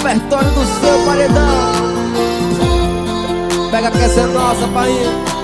repertório do seu paredão. Pega que essa é nossa, pai.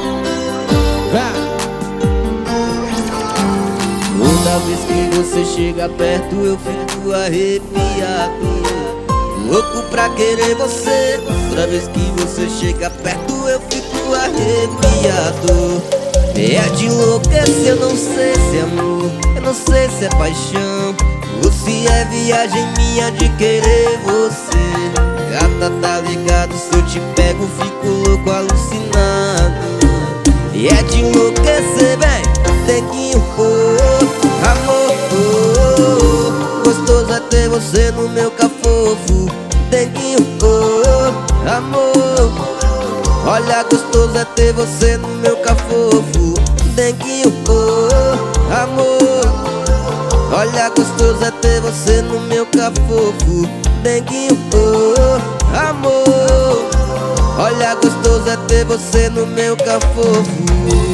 Toda vez que você chega perto eu fico arrepiado, louco pra querer você. Toda vez que você chega perto eu fico arrepiado. É de enlouquecer, eu não sei se é amor, eu não sei se é paixão, ou se é viagem minha de querer você. Gata, tá ligado, se eu te pego fico louco, alucinado. E é de enlouquecer, vem, neguinho, oh, amor, oh, gostoso é ter você no meu cafofo. Neguinho, oh, amor, olha, gostoso é ter você no meu cafofo. Neguinho, oh, amor, olha, gostoso é ter você no meu cafofo. Neguinho, oh, amor, olha, gostoso é ter você no meu cafofo.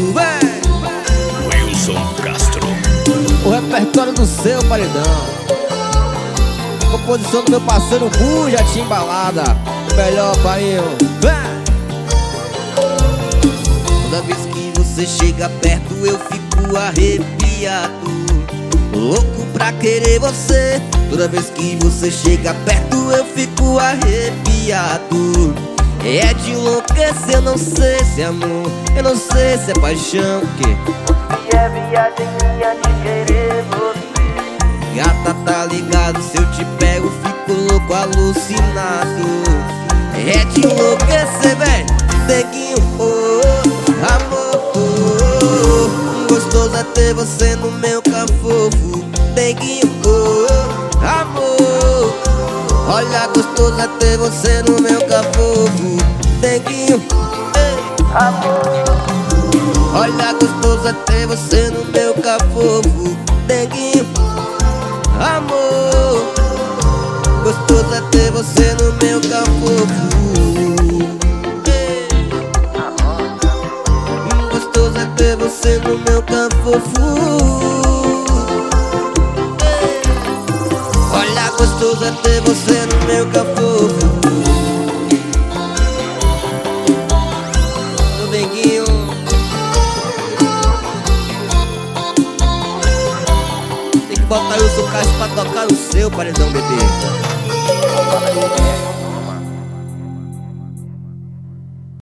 Wilson Castro. O repertório do seu paredão. Composição do meu parceiro Buja Timbalada. Melhor, pai. Toda vez que você chega perto eu fico arrepiado, louco pra querer você. Toda vez que você chega perto eu fico arrepiado. É de enlouquecer, eu não sei se é amor, eu não sei se é paixão, que é viagem minha de querer você. Gata, tá ligado, se eu te pego fico louco, alucinado. É de enlouquecer, véi, neguinho, oh, amor, oh, gostoso é ter você no meu cafofo. Neguinho, oh, amor, olha, gostoso é ter você no meu cafofo. Neguinho, ei, amor, olha, gostoso é ter você no meu cafofo. Neguinho, amor, gostoso é ter você no meu cafofo. Gostoso é ter você no meu cafofo. Olha, gostoso é ter você no meu cafofo. Ô neguinho, tem que botar o seu caixa pra tocar o seu paredão, bebê.